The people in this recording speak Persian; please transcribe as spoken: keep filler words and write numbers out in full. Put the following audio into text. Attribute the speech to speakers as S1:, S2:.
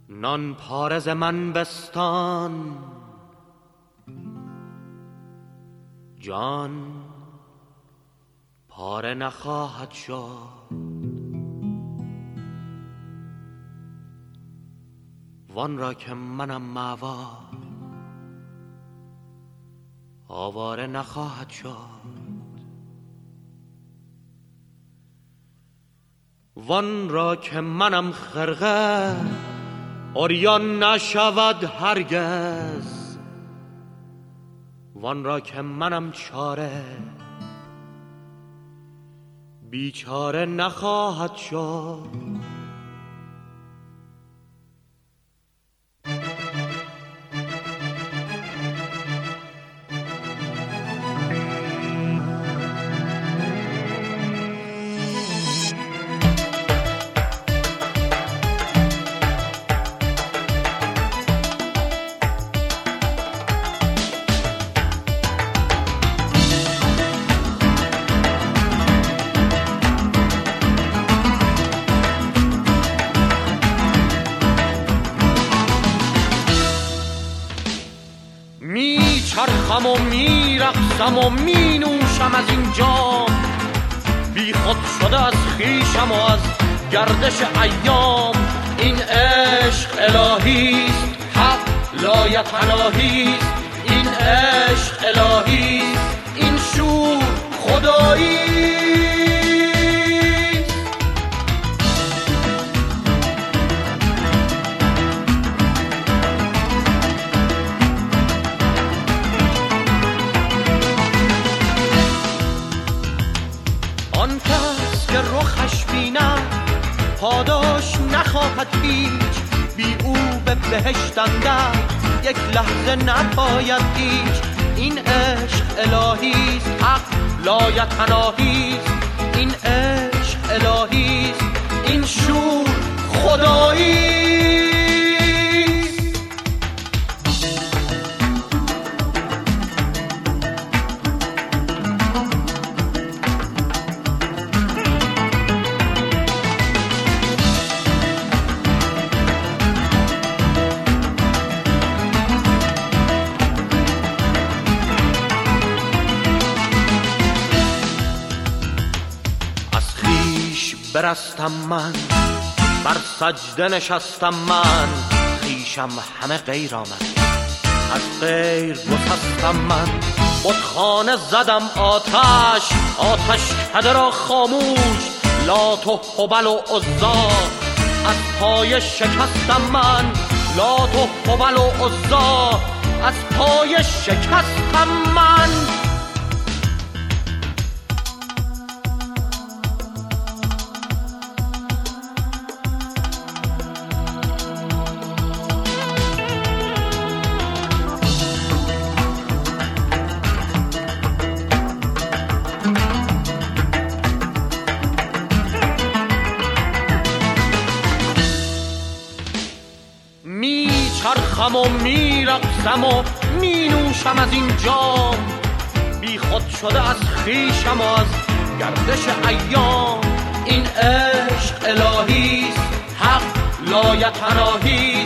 S1: نان پارز من بستان، جان پاره نخواهد شد. وان را که منم مأوا، آواره نخواهد شد. وان را که منم خرقه، عریان نشود هرگز. وان را که منم چاره، بیچاره نخواهد شد. میچرخم و میرقصم و مینوشم از این جام، بی خود شده از خویشم و از گردش ایام. این عشق الهیست، حق لایتناهیست. این عشق الهیست، این شور خداییست. آن کس که رخش بینم پاداش نخواهد هیچ، بی او به بهشت اندر یک لحظه نپاید هیچ. این عشق الهیست، حق لایتناهیست. این عشق الهیست، این شور خداییست. برستم من، بر سجده نشستم من، خویشم همه غیر آمد، از غیر گسستم من. بتخانه زدم آتش، آتش کده را خاموش، لات و هبل و عزا از پای شکستم من. لات و هبل و عزا از پای شکستم من. میچرخم و میرقصم و مینوشم از این جام، بی خود شده از خویشم و از گردش ایام. این عشق الهیست، حق لایتناهیست.